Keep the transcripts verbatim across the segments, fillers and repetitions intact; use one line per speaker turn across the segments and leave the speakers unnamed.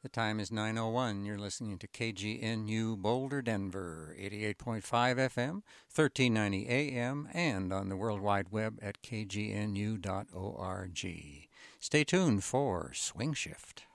The time is nine oh one. You're listening to K G N U Boulder, Denver, eighty-eight point five F M, thirteen ninety A M, and on the World Wide Web at k g n u dot org. Stay tuned for Swing Shift.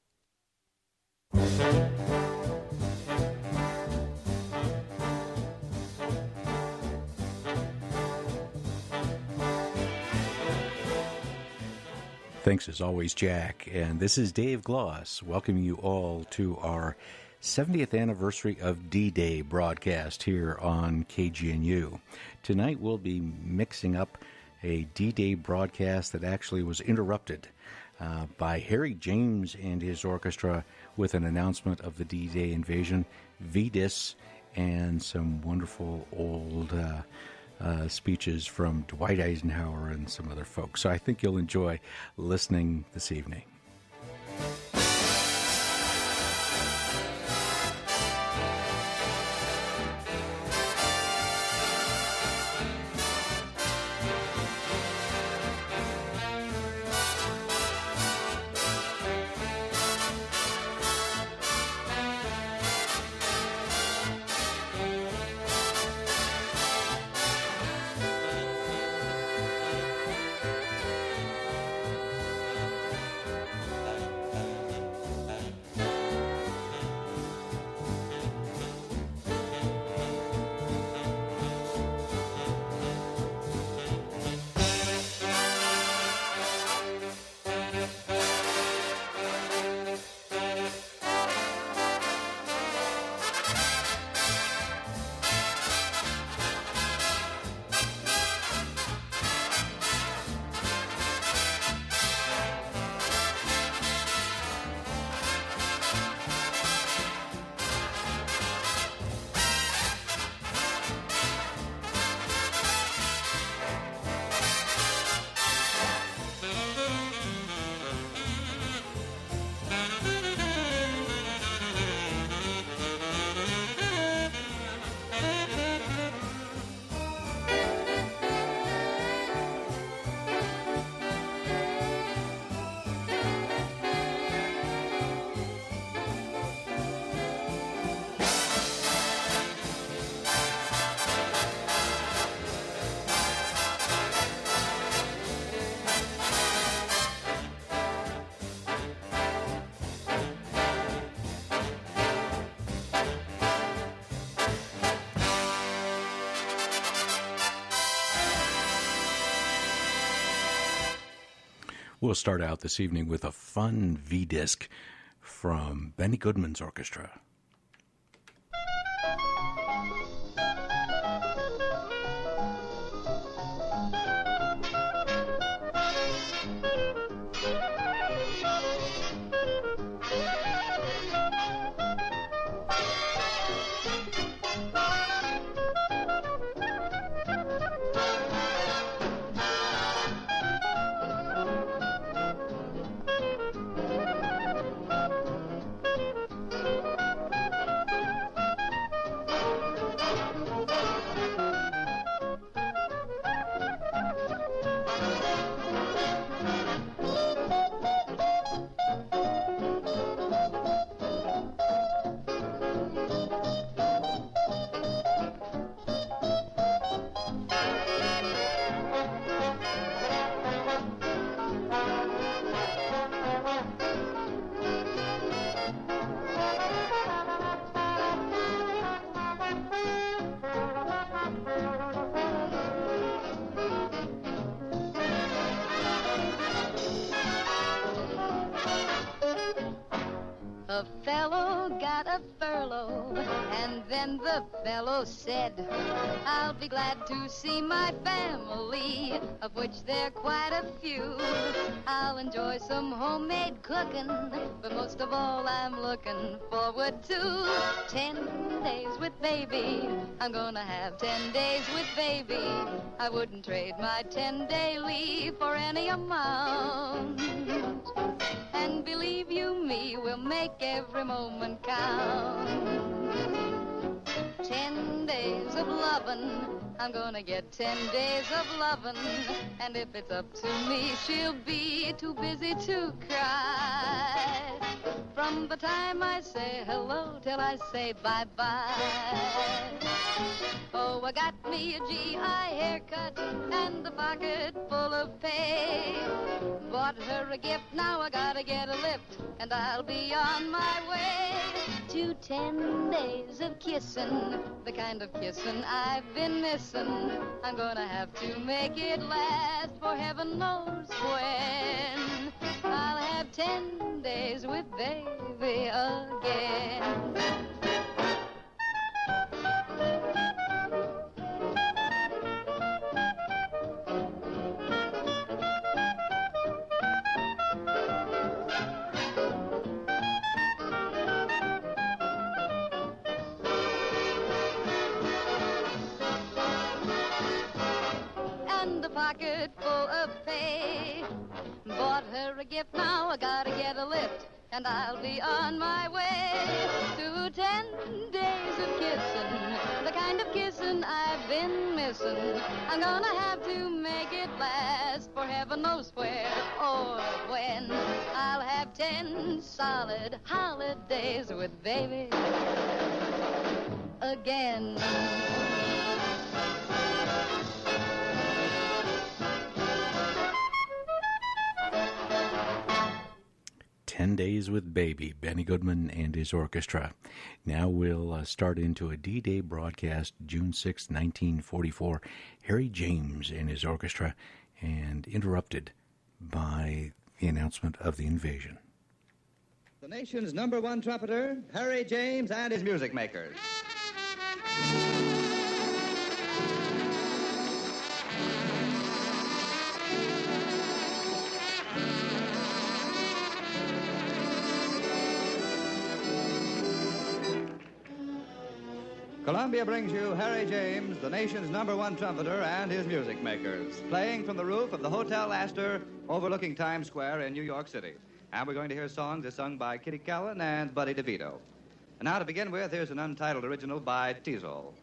Thanks as always, Jack. And this is Dave Gloss, welcoming you all to our seventieth anniversary of D-Day broadcast here on K G N U. Tonight we'll be mixing up a D-Day broadcast that actually was interrupted uh, by Harry James and his orchestra with an announcement of the D-Day invasion, V D I S, and some wonderful old Uh, Uh, speeches from Dwight Eisenhower and some other folks. So I think you'll enjoy listening this evening. We'll start out this evening with a fun V-disc from Benny Goodman's orchestra.
Said, I'll be glad to see my family, of which there are quite a few. I'll enjoy some homemade cooking, but most of all I'm looking forward to ten days with baby. I'm gonna have ten days with baby. I wouldn't trade my ten-day leave for any amount. And believe you me, we'll make every moment count. Ten days of lovin', I'm gonna get ten days of lovin', and if it's up to me, she'll be too busy to cry. From from the time I say hello till I say bye-bye. Oh, I got me a G I haircut and a pocket full of pay. Bought her a gift, now I gotta get a lift, and I'll be on my way to ten days of kissing, the kind of kissing I've been missing. I'm gonna have to make it last for heaven knows when. I'll have ten days with baby again. And a pocket full of pay. Bought her a gift, now I gotta get a lift, and I'll be on my way to ten days of kissing, the kind of kissing I've been missing. I'm gonna have to make it last for heaven knows where or when. I'll have ten solid holidays with baby again.
Ten Days with Baby, Benny Goodman and his orchestra. Now we'll uh, start into a D-Day broadcast, June sixth, nineteen forty-four. Harry James and his orchestra, and interrupted by the announcement of the invasion.
The nation's number one trumpeter, Harry James and his music makers. Columbia brings you Harry James, the nation's number one trumpeter, and his music makers, playing from the roof of the Hotel Astor overlooking Times Square in New York City. And we're going to hear songs that's sung by Kitty Callan and Buddy DeVito. And now to begin with, here's an untitled original by Teasel.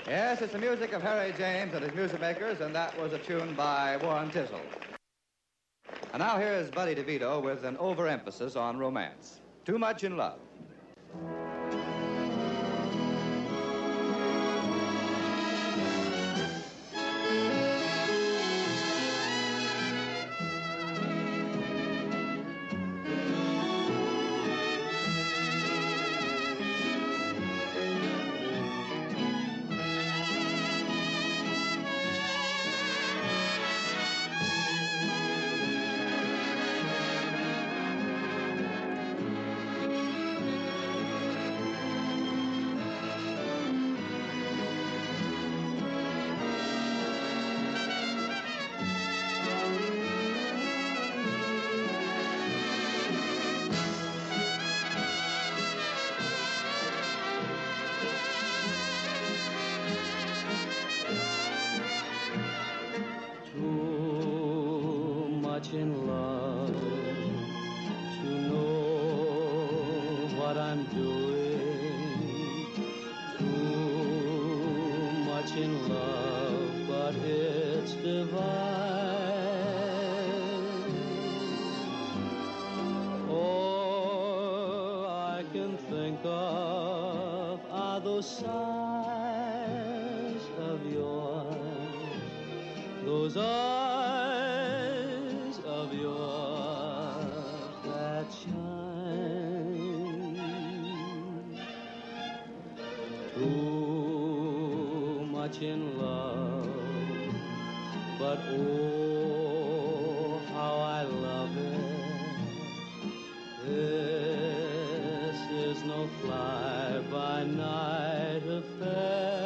Yes, it's the music of Harry James and his music makers, and that was a tune by Warren Tissell. And now here is Buddy DeVito with an overemphasis on romance. Too Much in Love.
In love to know what I'm doing, too much in love, but it's divine. All I can think of are those sighs of yours, those eyes of yours that shine. Too much in love, but oh, how I love it. This is no fly-by-night affair.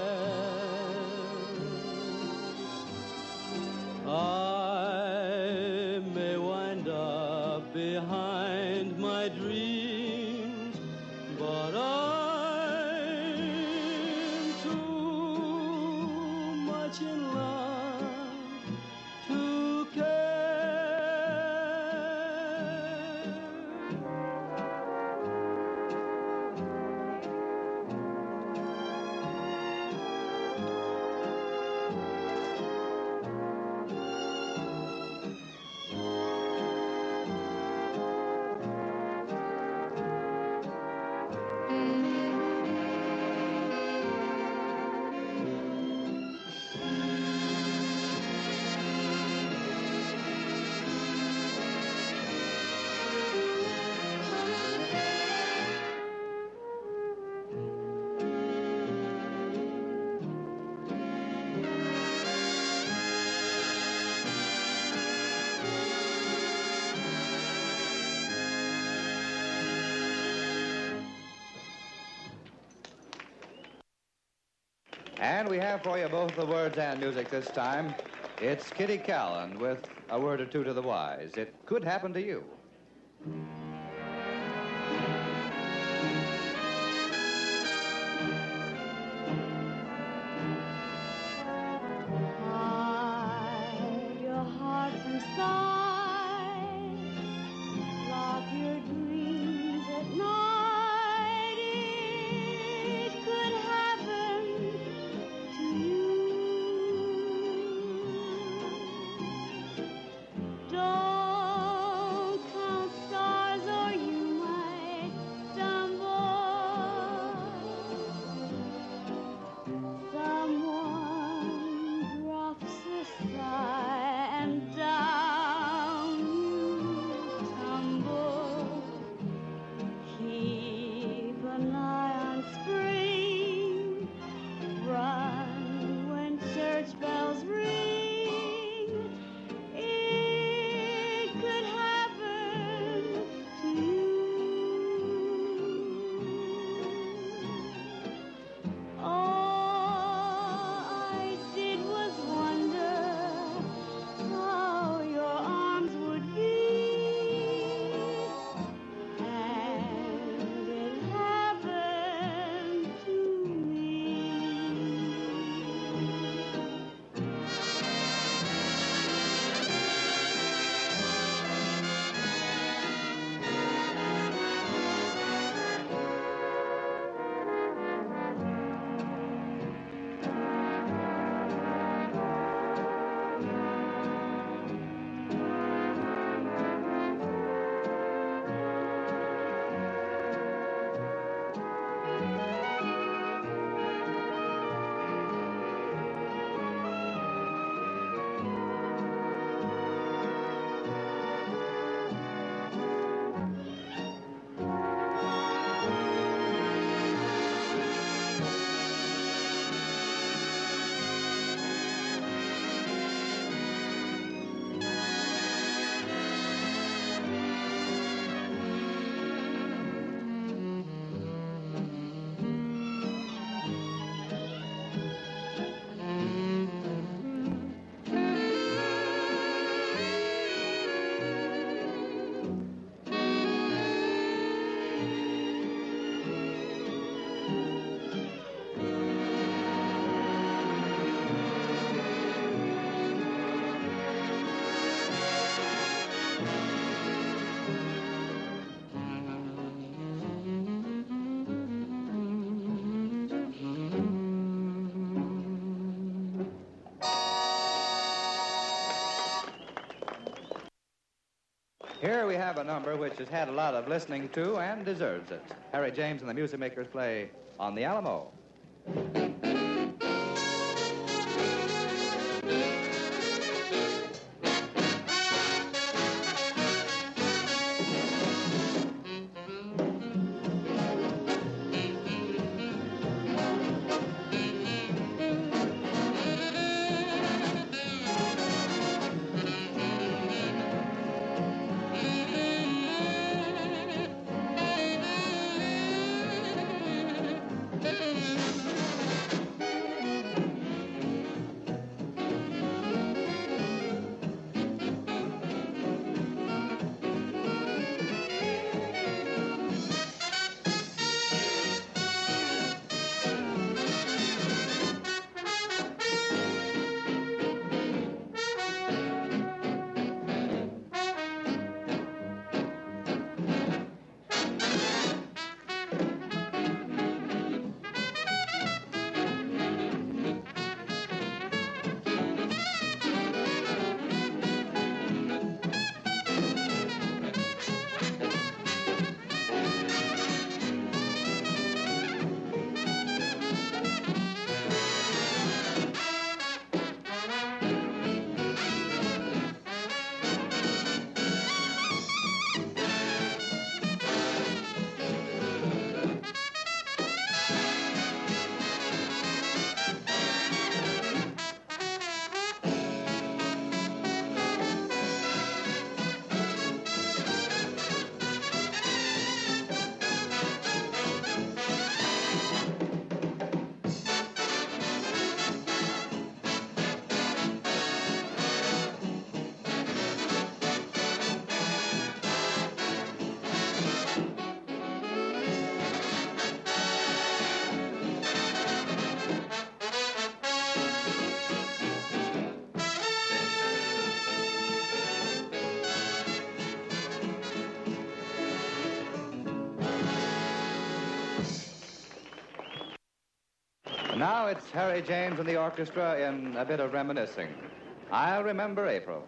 I may wind up behind my dreams, but I'm too much in love to care.
And we have for you both the words and music this time. It's Kitty Callan with A Word or Two to the Wise. It could happen to you.
Hide your heart from sight, lock your dreams at night. It could happen to you. Don't count stars
have a number which has had a lot of listening to and deserves it. Harry James and the Music Makers play On the Alamo. Now it's Harry James and the orchestra in a bit of reminiscing. I'll remember April.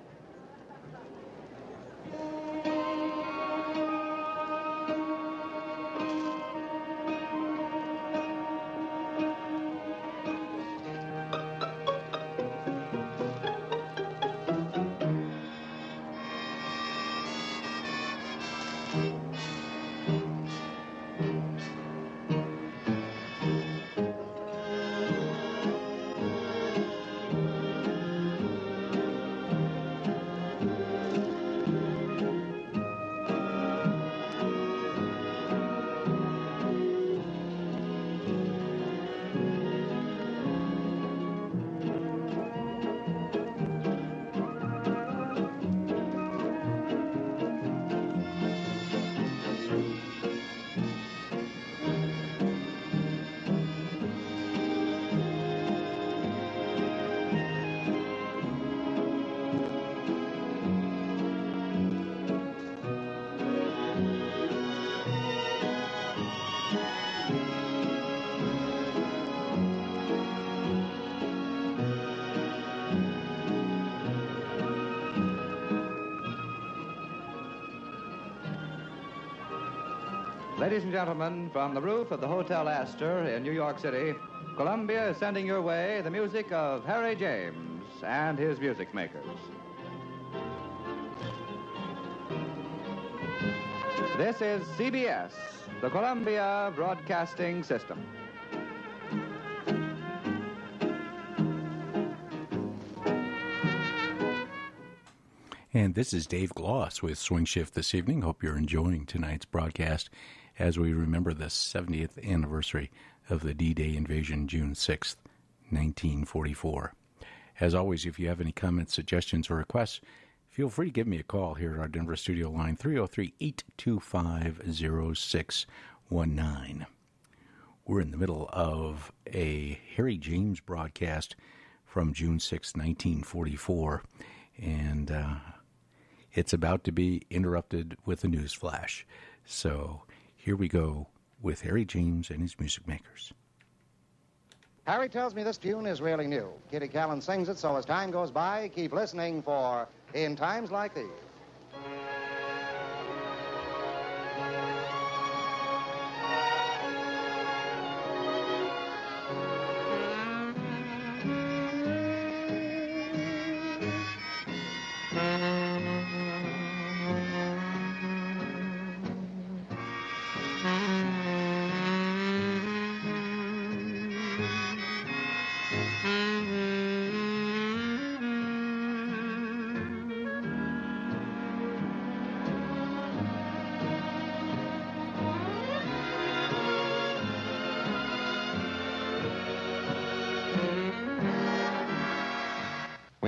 Ladies and gentlemen, from the roof of the Hotel Astor in New York City, Columbia is sending your way the music of Harry James and his music makers. This is C B S, the Columbia Broadcasting System.
And this is Dave Gloss with Swing Shift this evening. Hope you're enjoying tonight's broadcast as we remember the seventieth anniversary of the D-Day invasion, June sixth, nineteen forty-four. As always, if you have any comments, suggestions, or requests, feel free to give me a call here at our Denver studio line, three oh three, eight two five, oh six one nine. We're in the middle of a Harry James broadcast from June sixth, nineteen forty-four, and uh, it's about to be interrupted with a news flash. So here we go with Harry James and his music makers.
Harry tells me this tune is really new. Kitty Callan sings it, so as time goes by, keep listening for In Times Like These.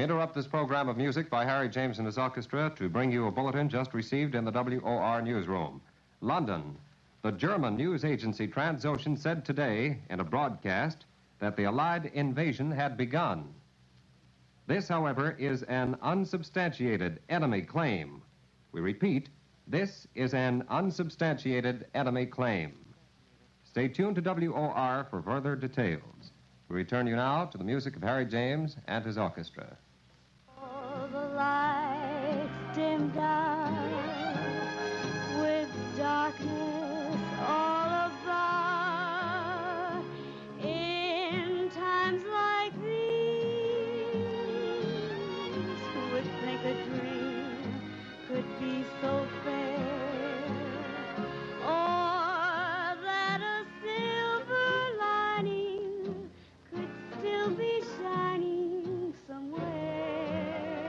interrupt this program of music by Harry James and his orchestra to bring you a bulletin just received in the W O R newsroom. London. The German news agency Transocean said today in a broadcast that the Allied invasion had begun. This, however, is an unsubstantiated enemy claim. We repeat, this is an unsubstantiated enemy claim. Stay tuned to W O R for further details. We return you now to the music of Harry James and his orchestra.
All the lights dim down with darkness all about. In times like these, who would think a dream could be so fair? Or that a silver lining could still be shining somewhere.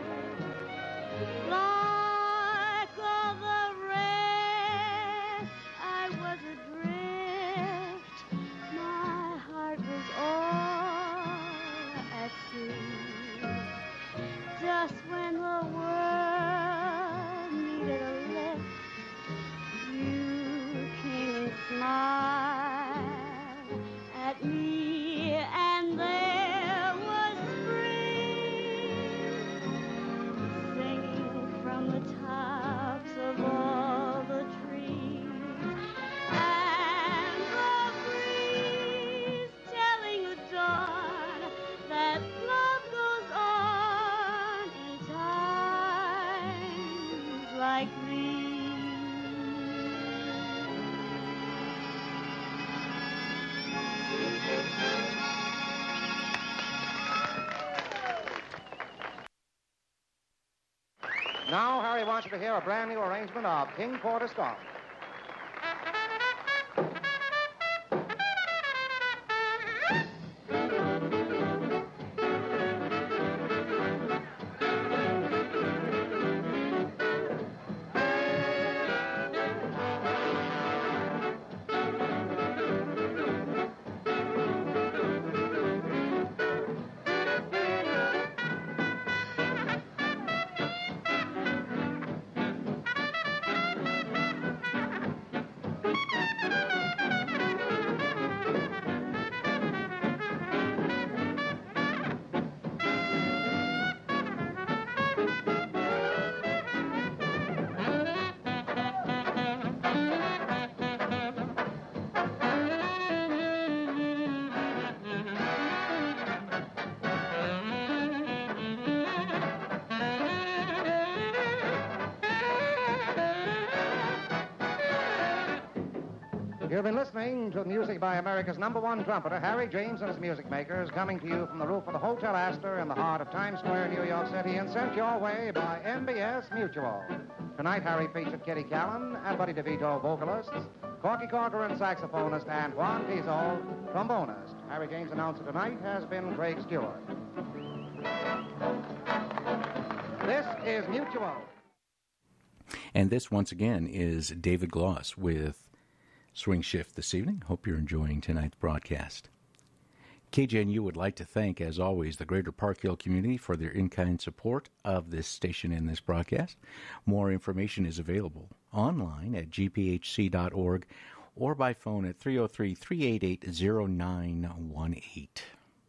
Like all the rest, I was adrift. My heart was all at sea. Just when the world needed a lift, you came and smiled at me, and there was spring singing from the tops of all the trees, and the breeze telling the dawn that love goes on in times like these.
Now, Harry wants you to hear a brand new arrangement of King Porter's Song. You've been listening to the music by America's number one trumpeter, Harry James and his music makers, coming to you from the roof of the Hotel Astor in the heart of Times Square, New York City, and sent your way by N B S Mutual. Tonight, Harry featured Kitty Callan and Buddy DeVito, vocalists, Corky Corcoran, saxophonist, and Juan Pizzo, trombonist. Harry James' announcer tonight has been Craig Stewart. This is Mutual.
And this, once again, is David Gloss with Swing Shift this evening. Hope you're enjoying tonight's broadcast. K G N U would like to thank, as always, the Greater Park Hill community for their in-kind support of this station and this broadcast. More information is available online at g p h c dot org or by phone at three oh three, three eight eight, oh nine one eight.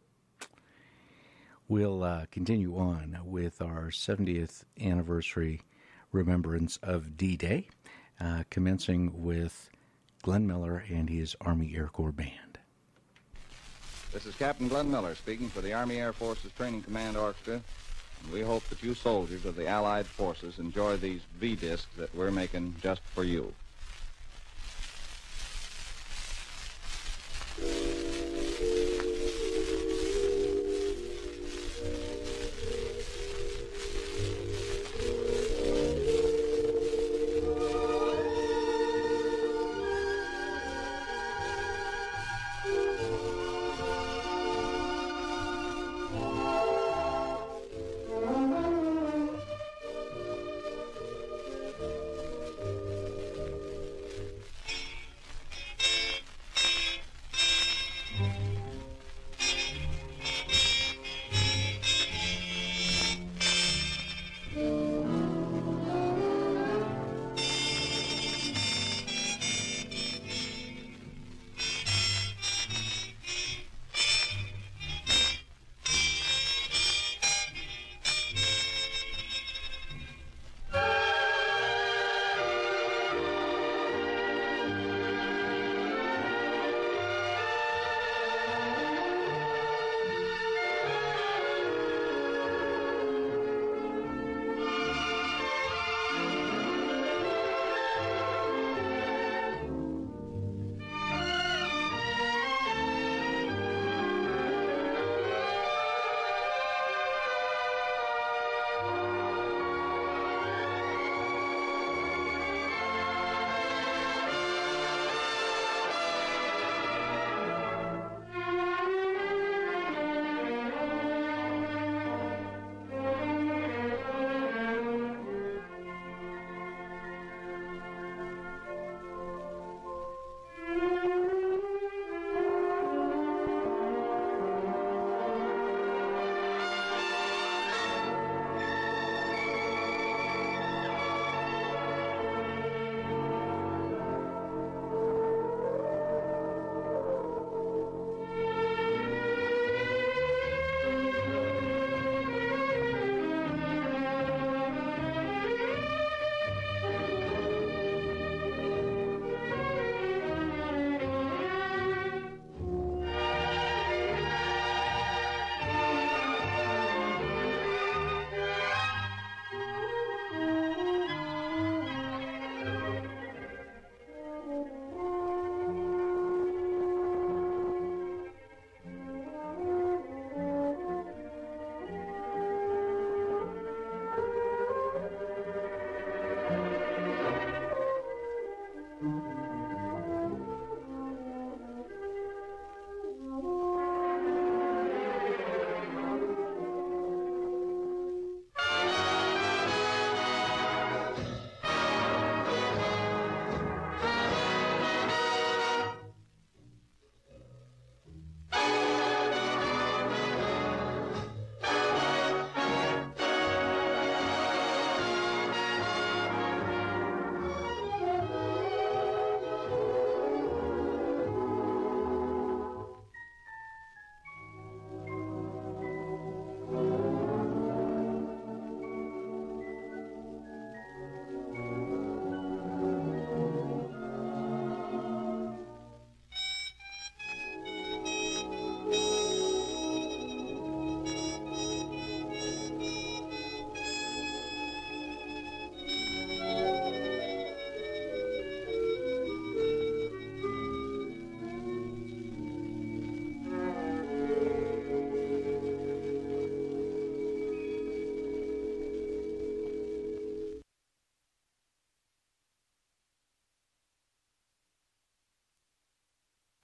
We'll uh, continue on with our seventieth anniversary remembrance of D-Day, uh, commencing with Glenn Miller and his Army Air Corps Band.
This is Captain Glenn Miller speaking for the Army Air Forces Training Command Orchestra, and we hope that you soldiers of the Allied forces enjoy these V-discs that we're making just for you.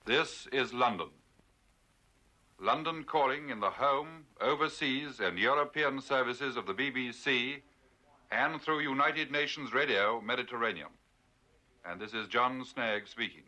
This is London. London calling in the home, overseas, and European services of the B B C and through United Nations Radio Mediterranean. And this is John Snagg speaking.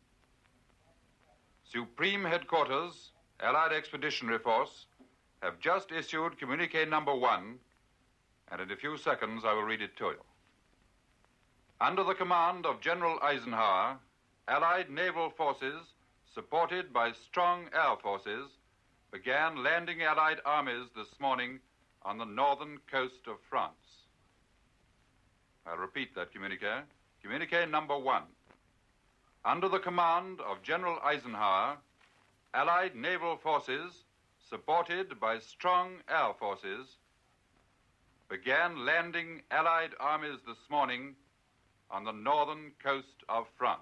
Supreme Headquarters, Allied Expeditionary Force, have just issued communique number one, and in a few seconds I will read it to you. Under the command of General Eisenhower, Allied naval forces, supported by strong air forces, began landing Allied armies this morning on the northern coast of France. I'll repeat that communique. Communique number one. Under the command of General Eisenhower, Allied naval forces, supported by strong air forces, began landing Allied armies this morning on the northern coast of France.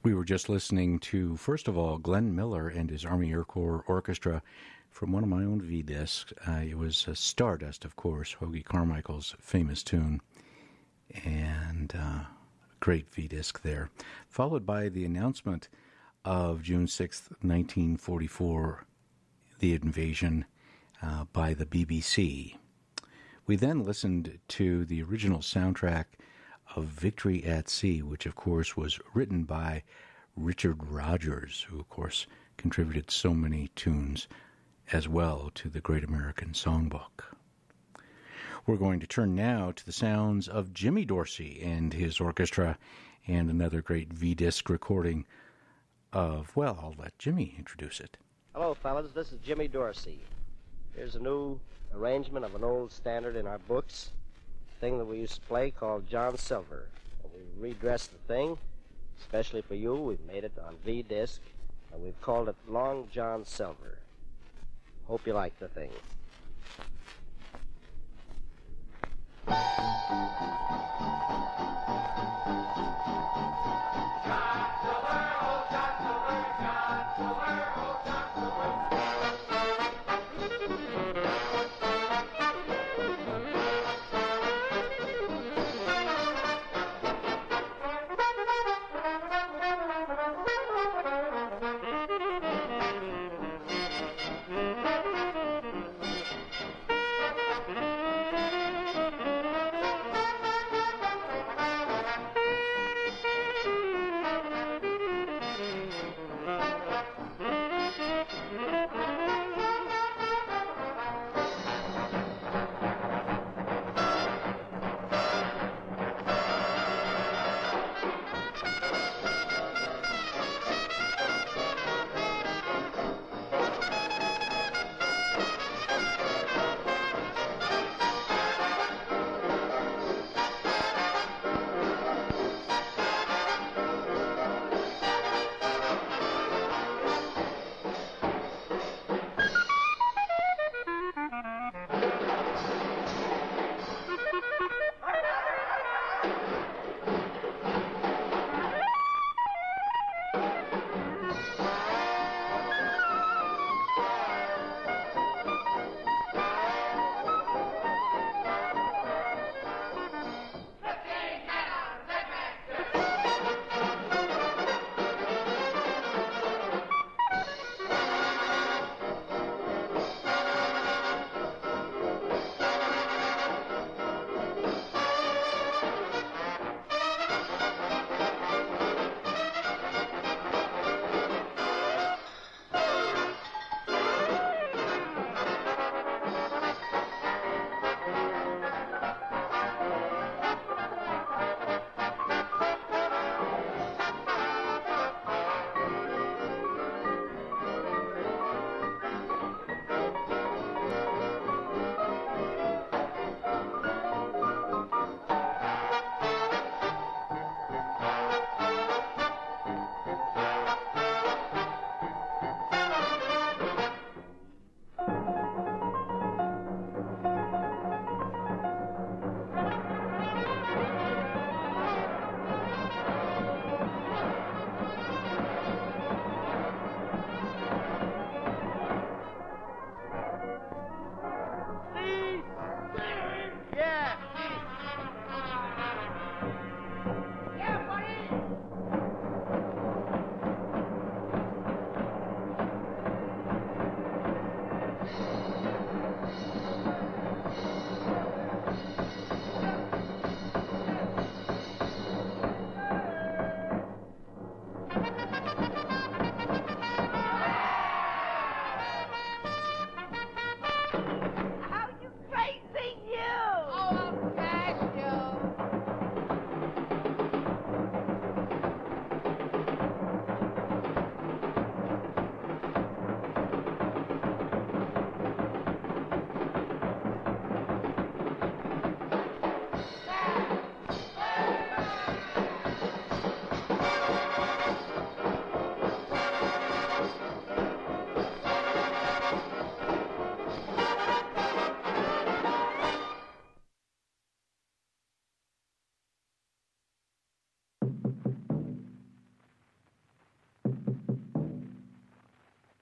We were just listening to, first of all, Glenn Miller and his Army Air Corps Orchestra from one of my own V-discs. Uh, it was uh, Stardust, of course, Hoagy Carmichael's famous tune, and uh, great V-disc there. Followed by the announcement of June sixth, nineteen forty-four, the invasion uh, by the B B C. We then listened to the original soundtrack of Victory at Sea, which, of course, was written by Richard Rodgers, who, of course, contributed so many tunes as well to the Great American Songbook. We're going to turn now to the sounds of Jimmy Dorsey and his orchestra, and another great V-disc recording of, well, I'll let Jimmy introduce it.
Hello, fellas. This is Jimmy Dorsey. Here's a new arrangement of an old standard in our books, a thing that we used to play called John Silver. And we redressed the thing, especially for you. We've made it on V-disc, and we've called it Long John Silver. Hope you like the thing.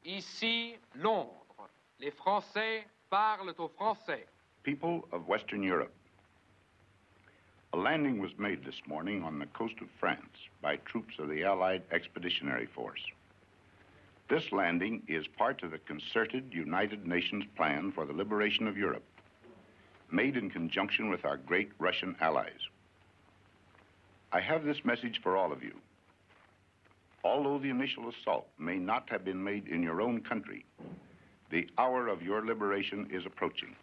Ici, Londres. Les Français parlent au français.
People of Western Europe. A landing was made this morning on the coast of France by troops of the Allied Expeditionary Force. This landing is part of the concerted United Nations plan for the liberation of Europe, made in conjunction with our great Russian allies. I have this message for all of you. Although the initial assault may not have been made in your own country, the hour of your liberation is approaching.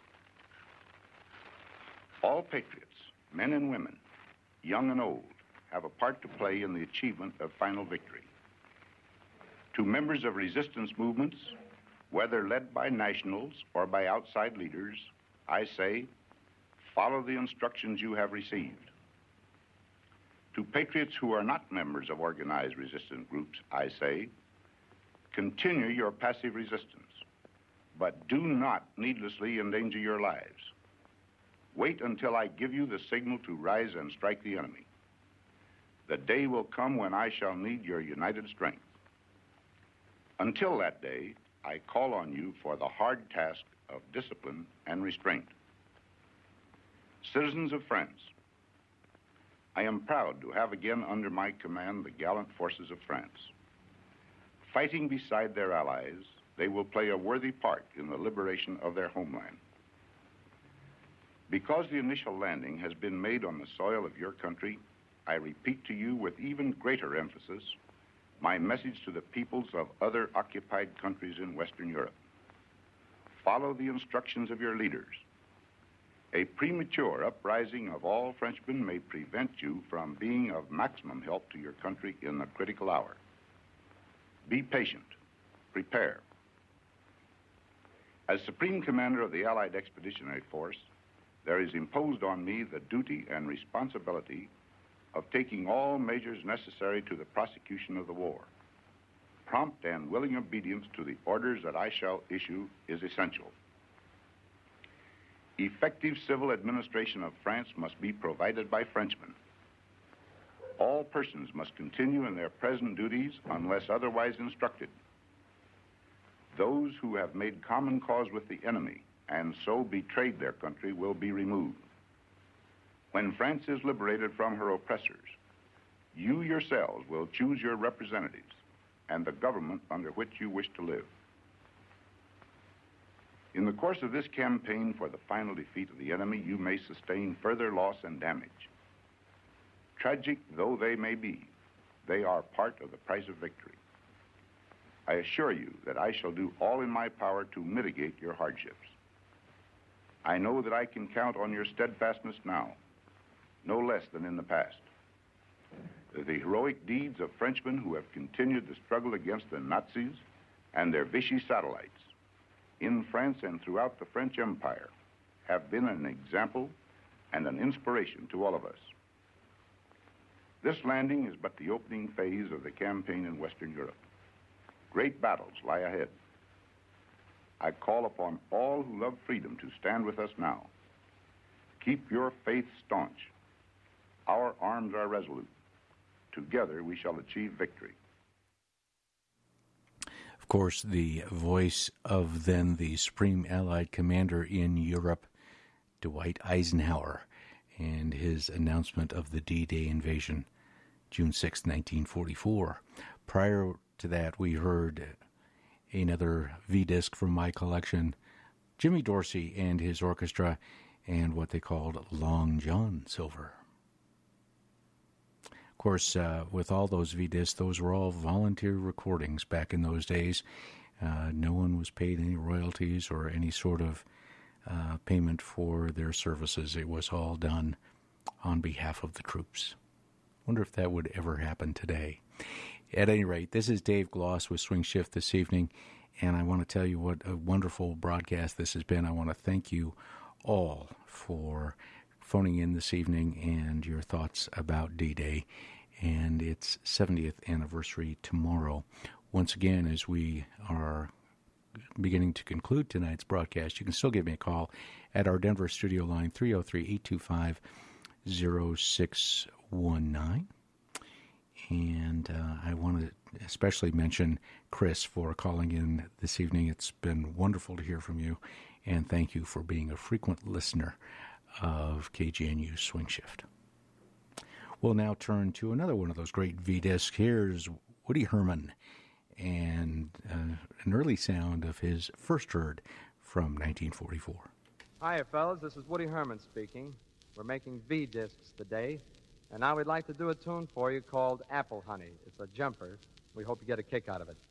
All patriots, men and women, young and old, have a part to play in the achievement of final victory. To members of resistance movements, whether led by nationals or by outside leaders, I say, follow the instructions you have received. To patriots who are not members of organized resistance groups, I say, continue your passive resistance, but do not needlessly endanger your lives. Wait until I give you the signal to rise and strike the enemy. The day will come when I shall need your united strength. Until that day, I call on you for the hard task of discipline and restraint. Citizens of France, I am proud to have again under my command the gallant forces of France. Fighting beside their allies, they will play a worthy part in the liberation of their homeland. Because the initial landing has been made on the soil of your country, I repeat to you with even greater emphasis my message to the peoples of other occupied countries in Western Europe. Follow the instructions of your leaders. A premature uprising of all Frenchmen may prevent you from being of maximum help to your country in the critical hour. Be patient. Prepare. As Supreme Commander of the Allied Expeditionary Force, there is imposed on me the duty and responsibility of taking all measures necessary to the prosecution of the war. Prompt and willing obedience to the orders that I shall issue is essential. Effective civil administration of France must be provided by Frenchmen. All persons must continue in their present duties unless otherwise instructed. Those who have made common cause with the enemy and so betrayed their country will be removed. When France is liberated from her oppressors, you yourselves will choose your representatives and the government under which you wish to live. In the course of this campaign for the final defeat of the enemy, you may sustain further loss and damage. Tragic though they may be, they are part of the price of victory. I assure you that I shall do all in my power to mitigate your hardships. I know that I can count on your steadfastness now, no less than in the past. The heroic deeds of Frenchmen who have continued the struggle against the Nazis and their Vichy satellites in France and throughout the French Empire have been an example and an inspiration to all of us. This landing is but the opening phase of the campaign in Western Europe. Great battles lie ahead. I call upon all who love freedom to stand with us now. Keep your faith staunch. Our arms are resolute. Together we shall achieve victory.
Of course, the voice of then the Supreme Allied Commander in Europe, Dwight Eisenhower, and his announcement of the D-Day invasion, June sixth, nineteen forty-four. Prior to that, we heard another V-disc from my collection, Jimmy Dorsey and his orchestra, and what they called Long John Silver. Of course, uh, with all those V-discs, those were all volunteer recordings back in those days. Uh, no one was paid any royalties or any sort of uh, payment for their services. It was all done on behalf of the troops. Wonder if that would ever happen today. At any rate, this is Dave Gloss with Swing Shift this evening, and I want to tell you what a wonderful broadcast this has been. I want to thank you all for phoning in this evening and your thoughts about D-Day and its seventieth anniversary tomorrow. Once again, as we are beginning to conclude tonight's broadcast, you can still give me a call at our Denver studio line, three oh three, eight two five, oh six one nine. And uh, I want to especially mention Chris for calling in this evening. It's been wonderful to hear from you, and thank you for being a frequent listener of K G N U Swing Shift. We'll now turn to another one of those great V-discs. Here's Woody Herman and uh, an early sound of his first heard from nineteen forty-four.
Hiya, fellas. This is Woody Herman speaking. We're making V-discs today, and now we'd like to do a tune for you called Apple Honey. It's a jumper. We hope you get a kick out of it.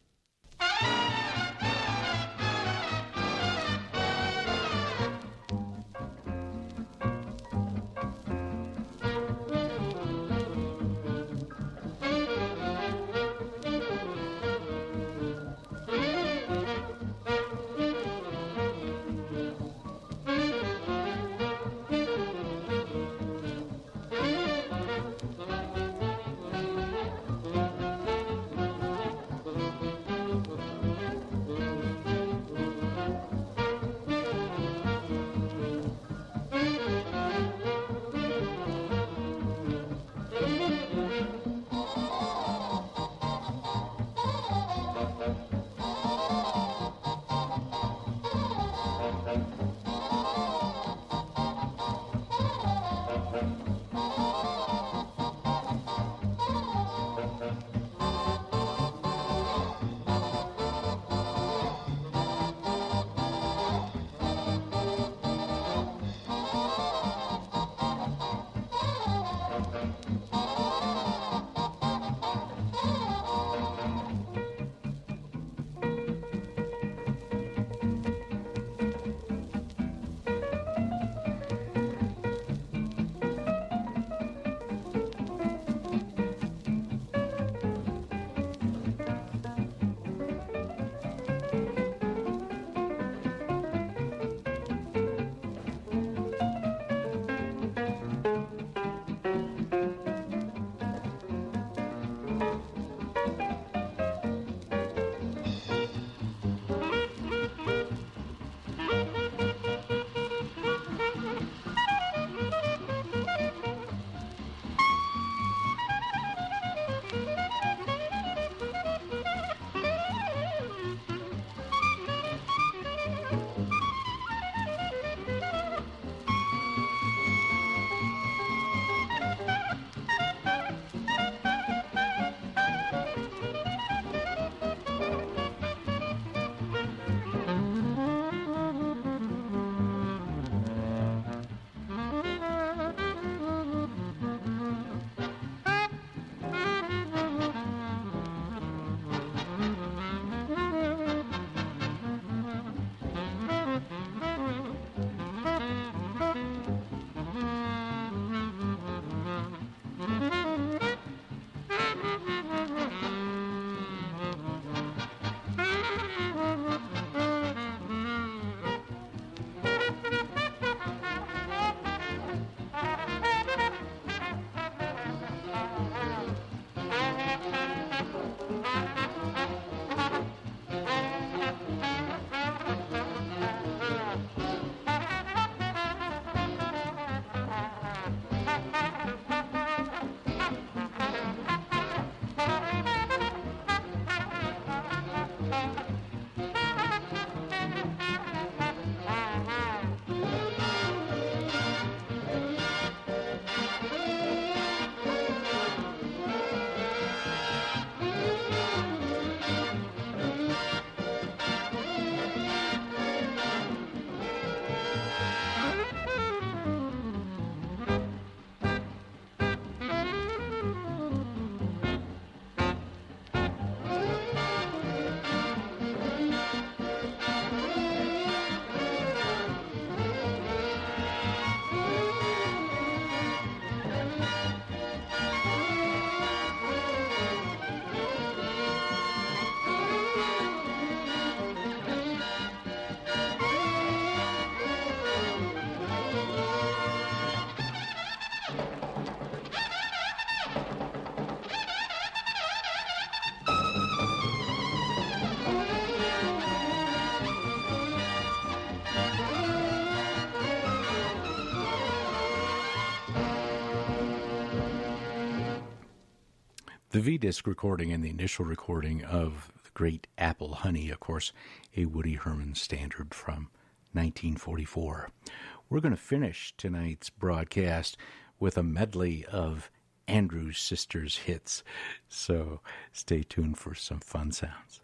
The V-disc recording and the initial recording of the great Apple Honey, of course, a Woody Herman standard from nineteen forty-four. We're going to finish tonight's broadcast with a medley of Andrews Sisters hits, so stay tuned for some fun sounds.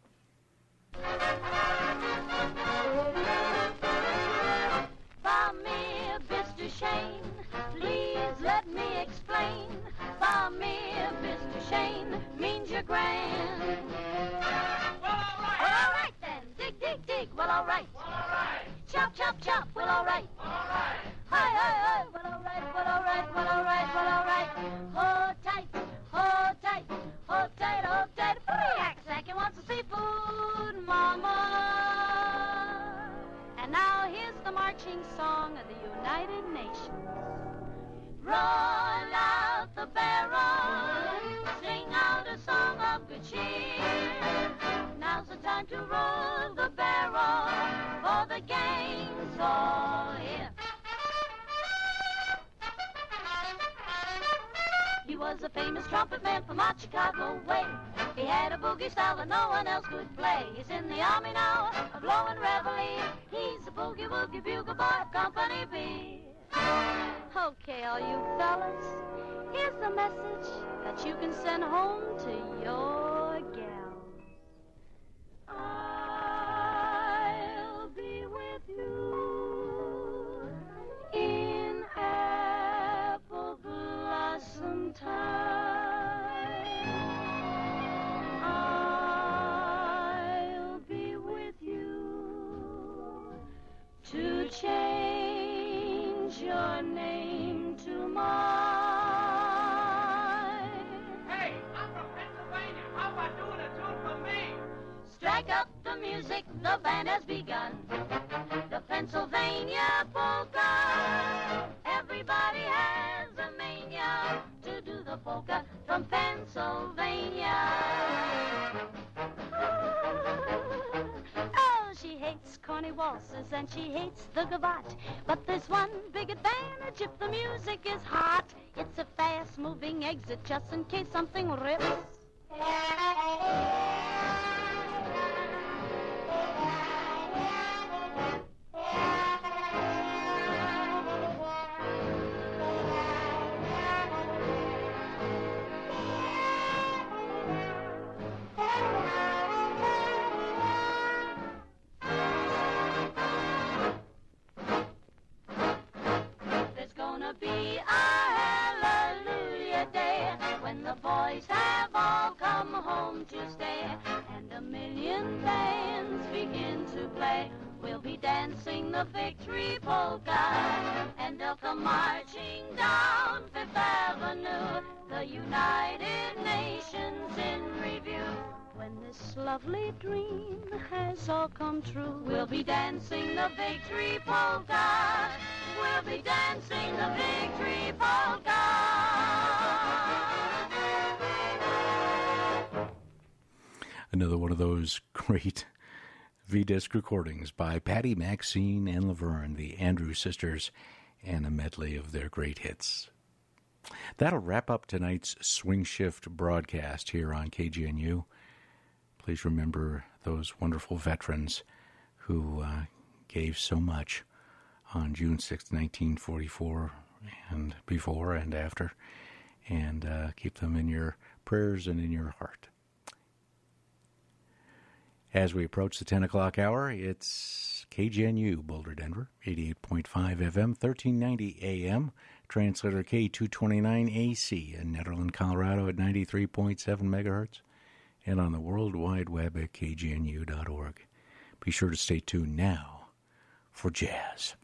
Shane, please let me explain. For me, Mister Shane means you're grand. Well, all right. Well, all right then. Dig, dig, dig. Well, all right. Well, all right. Chop, chop, chop. Well, all right. Well, all right. Hi, hi, hi. Well, all right. Well, all right. Well, all right. Well, all right. Hold tight. Hold tight. Hold tight. Hold tight. Yak, Zacky wants the seafood, mama. And now here's the marching song of the United Nations. Roll out the barrel, sing out a song of good cheer. Now's the time to roll the barrel, for the gang's all here. He was a famous trumpet man from out Chicago way. He had a boogie style that no one else could play. He's in the army now, a blowing reveille. He's a boogie-woogie bugle boy of Company B. Okay, all you fellas, here's a message that you can send home to your gal. I'll be with you in apple blossom time. I'll be with you to change your name to mine.
Hey, I'm from Pennsylvania. How about doing a tune for me?
Strike up the music, the band has begun. The Pennsylvania polka. Everybody has a mania to do the polka from Pennsylvania. Oh, she hates corny waltzes and she hates the gavotte. But there's one big advantage if the music is hot. It's a fast-moving exit just in case something rips. There's gonna be a hallelujah day when the boys have all come home to stay, and a million bands begin to play. We'll be dancing the victory polka, and they'll come marching down Fifth Avenue, the United Nations in review. When this lovely dream has all come true, we'll be dancing the victory polka. We'll be dancing the victory polka.
Another one of those great V-disc recordings by Patty, Maxine, and Laverne, the Andrews Sisters, and a medley of their great hits. That'll wrap up tonight's Swing Shift broadcast here on K G N U. Please remember those wonderful veterans who uh, gave so much on June sixth, nineteen forty-four, and before and after, and uh, keep them in your prayers and in your heart. As we approach the ten o'clock hour, it's K G N U, Boulder, Denver, eighty-eight point five F M, thirteen ninety A M, translator K two twenty-nine A C in Nederland, Colorado at ninety-three point seven megahertz, and on the World Wide Web at K G N U dot org. Be sure to stay tuned now for jazz.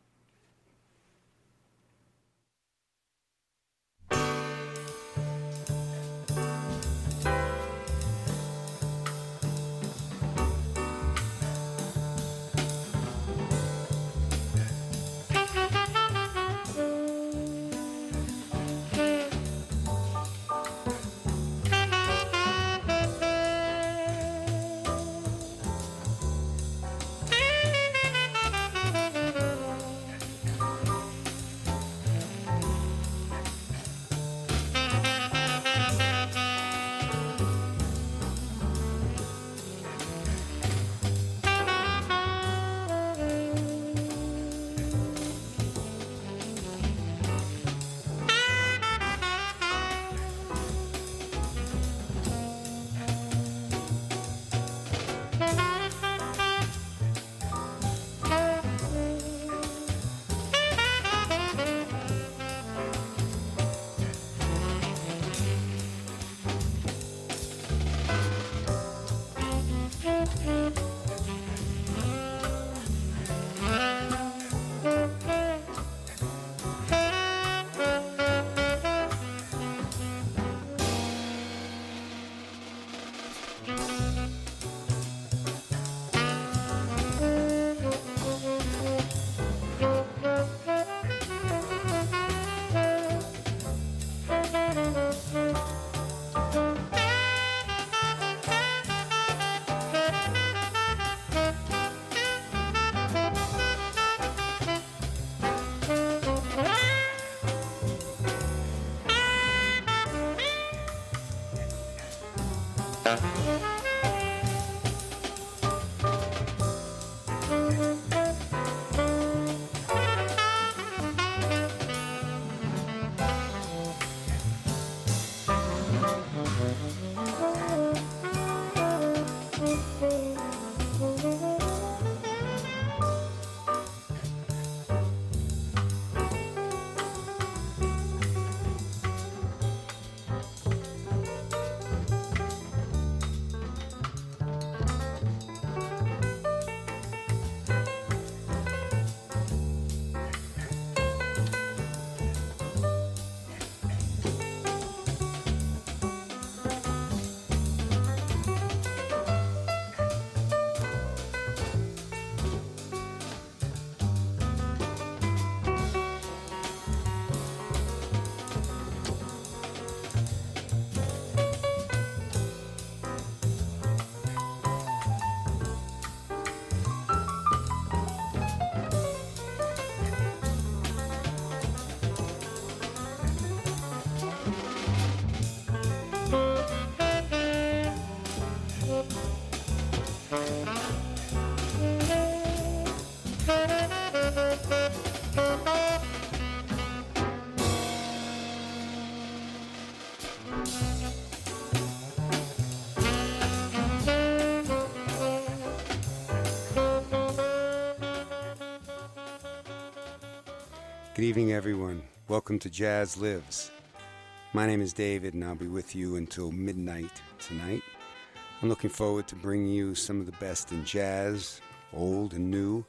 Good evening, everyone. Welcome to Jazz Lives. My name is David, and I'll be with you until midnight tonight. I'm looking forward to bringing you some of the best in jazz, old and new.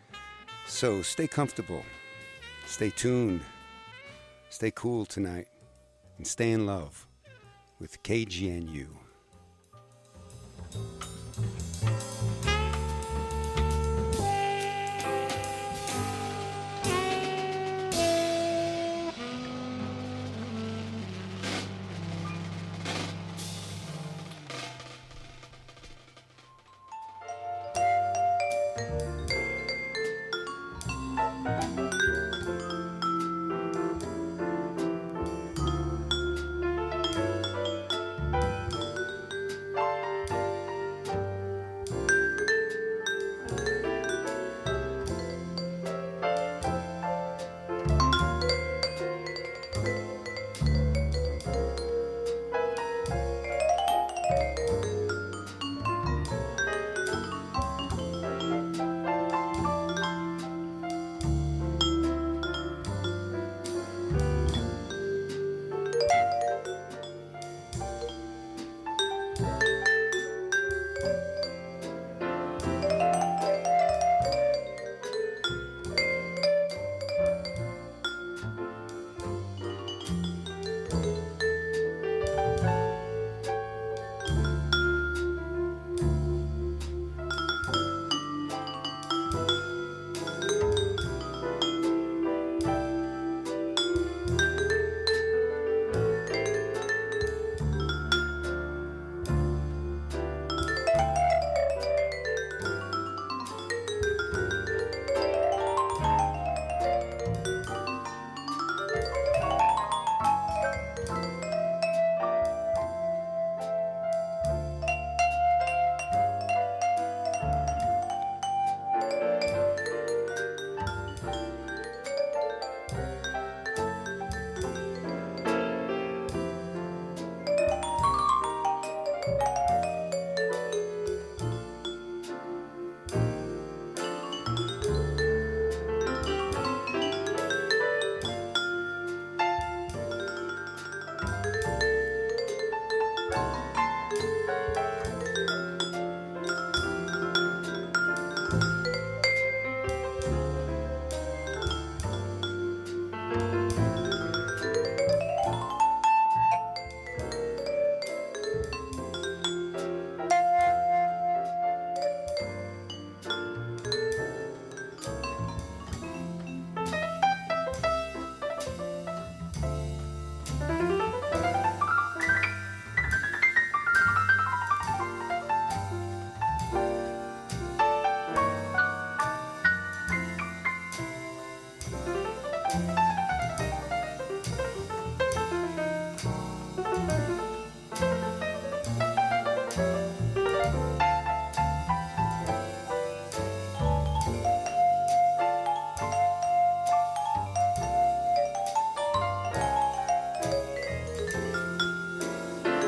So stay comfortable, stay tuned, stay cool tonight, and stay in love with K G N U.